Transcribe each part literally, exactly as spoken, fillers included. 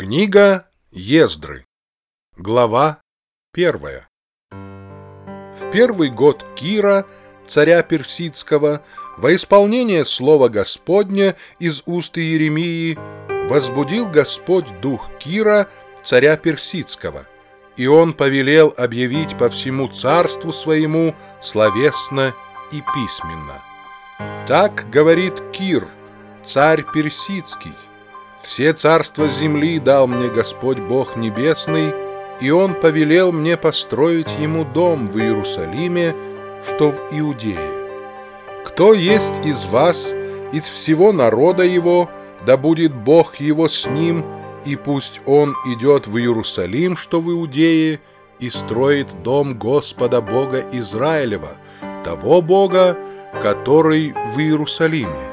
Книга Ездры. Глава первая. В первый год Кира, царя Персидского, во исполнение слова Господня из уст Иеремии возбудил Господь дух Кира, царя Персидского, и он повелел объявить по всему царству своему словесно и письменно. Так говорит Кир, царь Персидский: все царства земли дал мне Господь Бог Небесный, и Он повелел мне построить Ему дом в Иерусалиме, что в Иудее. Кто есть из вас, из всего народа Его, да будет Бог Его с ним, и пусть Он идет в Иерусалим, что в Иудее, и строит дом Господа Бога Израилева, того Бога, который в Иерусалиме.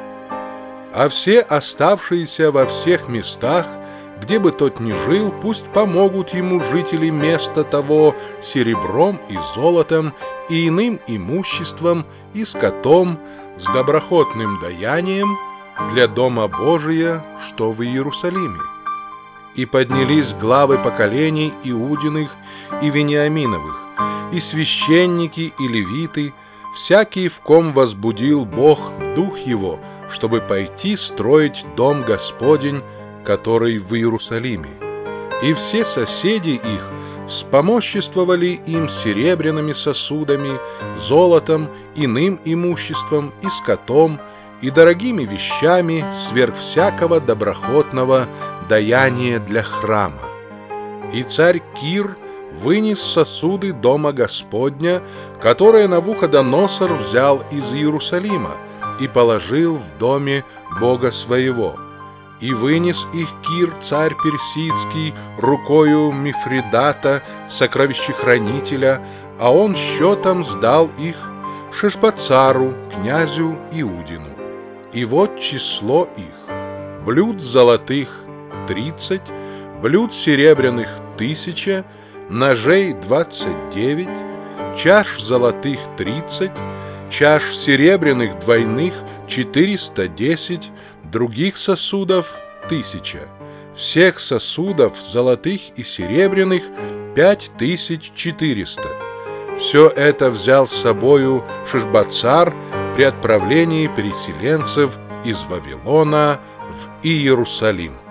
А все оставшиеся во всех местах, где бы тот ни жил, пусть помогут ему жители места того серебром и золотом и иным имуществом и скотом с доброхотным даянием для Дома Божия, что в Иерусалиме. И поднялись главы поколений Иудиных и Вениаминовых, и священники, и левиты, всякий, в ком возбудил Бог дух его, чтобы пойти строить дом Господень, который в Иерусалиме. И все соседи их вспомоществовали им серебряными сосудами, золотом, иным имуществом и скотом, и дорогими вещами сверх всякого доброхотного даяния для храма. И царь Кир вынес сосуды дома Господня, которые Навуходоносор взял из Иерусалима, и положил в доме Бога своего. И вынес их Кир, царь Персидский, рукою Мифридата, сокровищехранителя, а он счетом сдал их Шешбацару, князю Иудину. И вот число их: блюд золотых тридцать, блюд серебряных тысяча, ножей двадцать девять, чаш золотых тридцать, чаш серебряных двойных четыреста десять, других сосудов тысяча, всех сосудов золотых и серебряных пять тысяч четыреста. Все это взял с собою Шешбацар при отправлении переселенцев из Вавилона в Иерусалим.